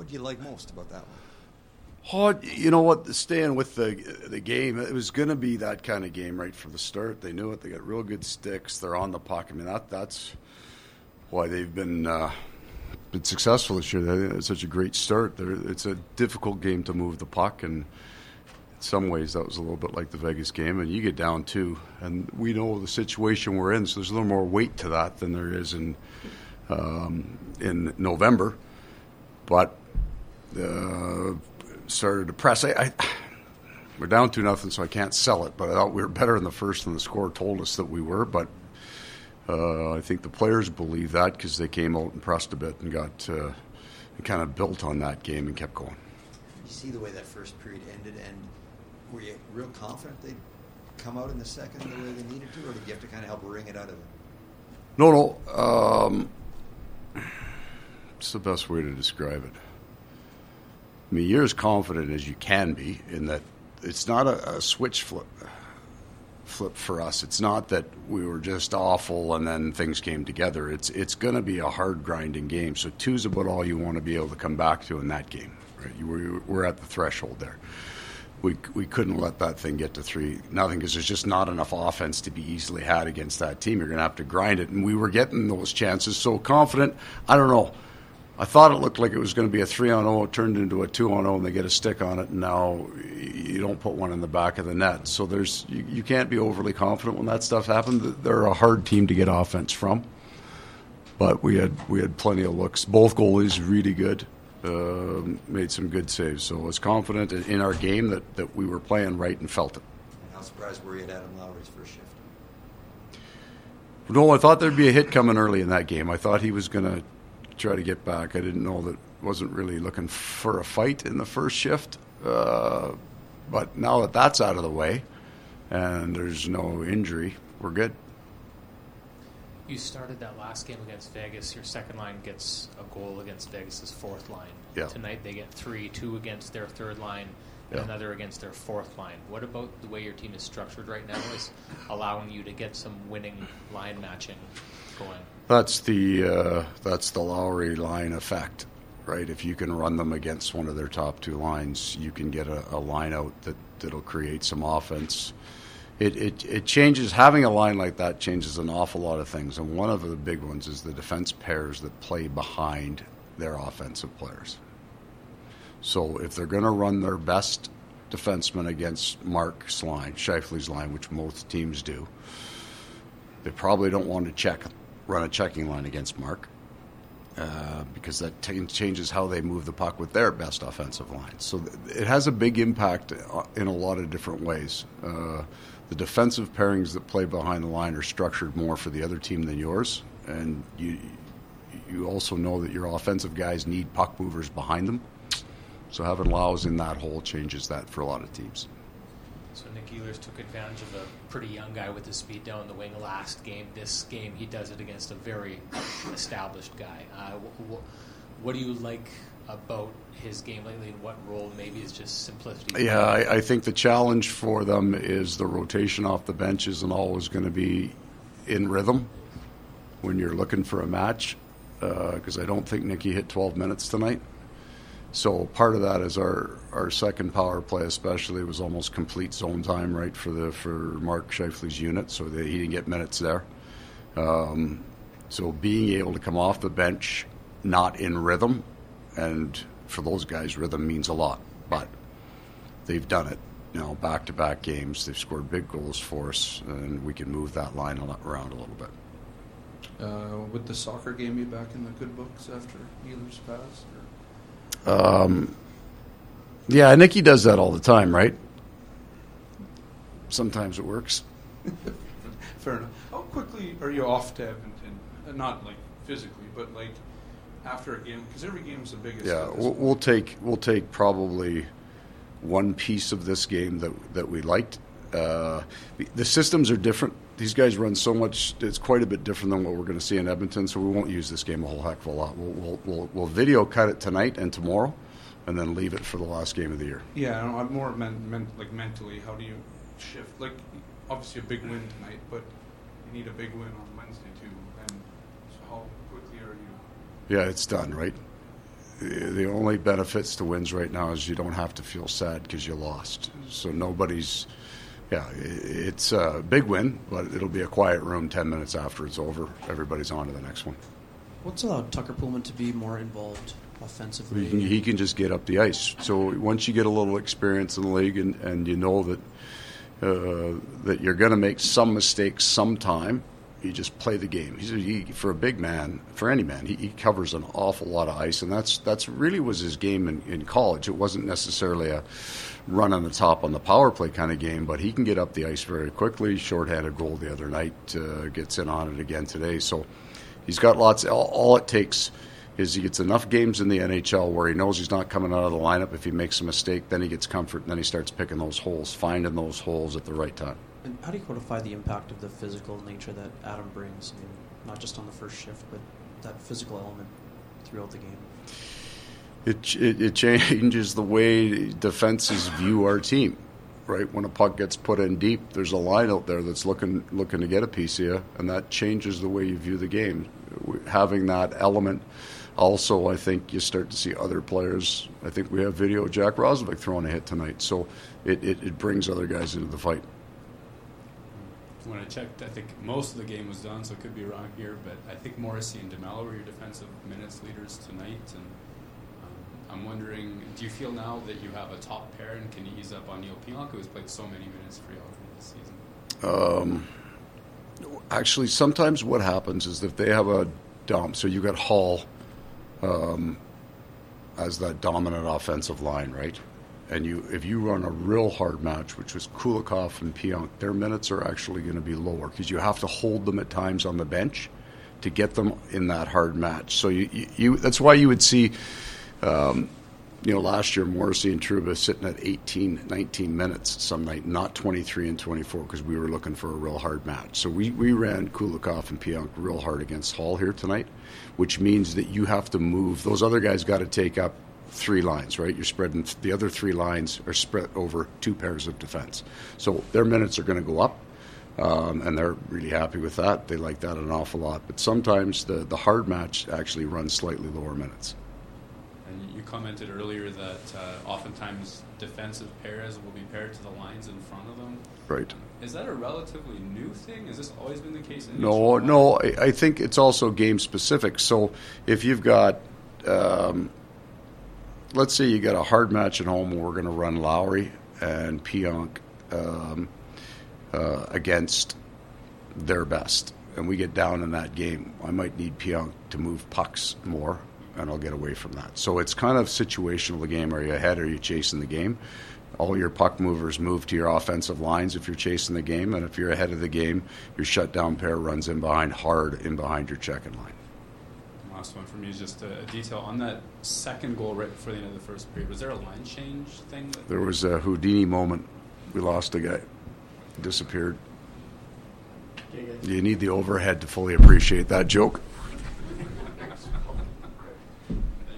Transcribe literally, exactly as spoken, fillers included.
What do you like most about that one? Oh, you know what? Staying with the the game, it was going to be that kind of game right from the start. They knew it. They got real good sticks. They're on the puck. I mean, that that's why they've been uh, been successful this year. It's such a great start. They're, it's a difficult game to move the puck, and in some ways that was a little bit like the Vegas game. And you get down two, and we know the situation we're in, so there's a little more weight to that than there is in um, in November. But uh, started to press. I, I, we're down two nothing, so I can't sell it. But I thought we were better in the first, and the score told us that we were. But uh, I think the players believe that because they came out and pressed a bit and got uh, and kind of built on that game and kept going. You see the way that first period ended, and were you real confident they'd come out in the second the way they needed to, or did you have to kind of help wring it out of them? No, no. Um, it's the best way to describe it. I mean, you're as confident as you can be in that it's not a, a switch flip flip for us. It's not that we were just awful and then things came together. It's it's going to be a hard grinding game. So two's about all you want to be able to come back to in that game. Right? You were, we're at the threshold there. We we couldn't let that thing get to three nothing because there's just not enough offense to be easily had against that team. You're going to have to grind it, and we were getting those chances. So confident, I don't know. I thought it looked like it was going to be a three on oh. It turned into a two on oh, and they get a stick on it, and now you don't put one in the back of the net. So there's you, you can't be overly confident when that stuff happened. They're a hard team to get offense from, but we had we had plenty of looks. Both goalies really good, uh, made some good saves. So I was confident in our game that, that we were playing right and felt it. How surprised were you at Adam Lowry's first shift? No, I thought there'd be a hit coming early in that game. I thought he was going to try to get back. I didn't know that wasn't really looking for a fight in the first shift. Uh, but now that that's out of the way and there's no injury, we're good. You started that last game against Vegas. Your second line gets a goal against Vegas' fourth line. Yeah. Tonight they get three, two against their third line, and yeah. another against their fourth line. What about the way your team is structured right now is allowing you to get some winning line matching going? That's the uh, that's the Lowry line effect, right? If you can run them against one of their top two lines, you can get a, a line out that, that'll create some offense. It, it it changes, having a line like that changes an awful lot of things, and one of the big ones is the defense pairs that play behind their offensive players. So if they're going to run their best defenseman against Mark's line, Scheifele's line, which most teams do, they probably don't want to check run a checking line against Mark uh, because that t- changes how they move the puck with their best offensive line. So th- it has a big impact in a lot of different ways. Uh, the defensive pairings that play behind the line are structured more for the other team than yours, and you you also know that your offensive guys need puck movers behind them. So having Laos in that hole changes that for a lot of teams. So Nick Ehlers took advantage of a pretty young guy with his speed down the wing last game. This game, he does it against a very established guy. Uh, wh- wh- what do you like about his game lately, and what role maybe is just simplicity? Yeah, I, I think the challenge for them is the rotation off the bench isn't always going to be in rhythm when you're looking for a match, because uh, I don't think Nicky hit twelve minutes tonight. So part of that is our, our second power play especially was almost complete zone time, right, for the for Mark Scheifele's unit, so that he didn't get minutes there. Um, so being able to come off the bench not in rhythm, and for those guys rhythm means a lot, but they've done it. You know, back-to-back games, they've scored big goals for us, and we can move that line around a little bit. Uh, would the soccer game be back in the good books after Ehlers passed? Or? Um, yeah, Nicky does that all the time, right? Sometimes it works. Fair enough. How quickly are you off to Edmonton? Uh, not like physically, but like after a game, because every game is the biggest. Yeah, we'll, we'll take we'll take probably one piece of this game that that we liked. Uh, the systems are different. These guys run so much; it's quite a bit different than what we're going to see in Edmonton. So we won't use this game a whole heck of a lot. We'll we'll we'll, we'll video cut it tonight and tomorrow, and then leave it for the last game of the year. Yeah, I'm more men, men, like mentally. How do you shift? Like, obviously a big win tonight, but you need a big win on Wednesday too. And so, how quickly are you? Yeah, it's done, right? the only benefits to wins right now is you don't have to feel sad because you lost. So nobody's, yeah, it's a big win, but it'll be a quiet room ten minutes after it's over. Everybody's on to the next one. What's allowed Tucker Pullman to be more involved offensively? He can, he can just get up the ice. So once you get a little experience in the league and, and you know that uh, that you're going to make some mistakes sometime, you just play the game. He's, he, for a big man, for any man, he, he covers an awful lot of ice, and that's that's really was his game in, in college. It wasn't necessarily a run on the top on the power play kind of game, but he can get up the ice very quickly. Shorthanded goal the other night, uh, gets in on it again today. So he's got lots. All, all it takes is he gets enough games in the N H L where he knows he's not coming out of the lineup. If he makes a mistake, then he gets comfort, and then he starts picking those holes, finding those holes at the right time. And how do you quantify the impact of the physical nature that Adam brings? I mean, not just on the first shift, but that physical element throughout the game. It, it it changes the way defenses view our team, right? When a puck gets put in deep, there's a line out there that's looking looking to get a piece of you, and that changes the way you view the game. Having that element, also, I think you start to see other players. I think we have video of Jack Roslovic throwing a hit tonight, so it, it, it brings other guys into the fight. When I checked, I think most of the game was done, so I could be wrong here, but I think Morrissey and DeMello were your defensive minutes leaders tonight. And um, I'm wondering, do you feel now that you have a top pair, and can you ease up on Neil Pionk, who has played so many minutes for you already this season? Um, actually, sometimes what happens is if they have a dump, so you got Hall um, as that dominant offensive line, right? And you, if you run a real hard match, which was Kulikov and Pionk, their minutes are actually going to be lower because you have to hold them at times on the bench to get them in that hard match. So you, you, you that's why you would see, um, you know, last year Morrissey and Trouba sitting at eighteen, nineteen minutes some night, not twenty-three and twenty-four because we were looking for a real hard match. So we, we ran Kulikov and Pionk real hard against Hall here tonight, which means that you have to move. Those other guys got to take up three lines, right? You're spreading the other three lines are spread over two pairs of defense. So their minutes are going to go up, um, and they're really happy with that. They like that an awful lot. But sometimes the, the hard match actually runs slightly lower minutes. And you commented earlier that uh, oftentimes defensive pairs will be paired to the lines in front of them. Right. Is that a relatively new thing? Has this always been the case? In No, no. I, I think it's also game specific. So if you've got um, let's say you got a hard match at home where we're going to run Lowry and Pionk um, uh, against their best, and we get down in that game, I might need Pionk to move pucks more, and I'll get away from that. So it's kind of situational, the game. Are you ahead or are you chasing the game? All your puck movers move to your offensive lines if you're chasing the game, and if you're ahead of the game, your shutdown pair runs in behind hard in behind your checking line. Last one from you is just a, a detail on that second goal right before the end of the first period. Was there a line change thing? That there was a Houdini moment. We lost a guy. Disappeared. You need the overhead to fully appreciate that joke.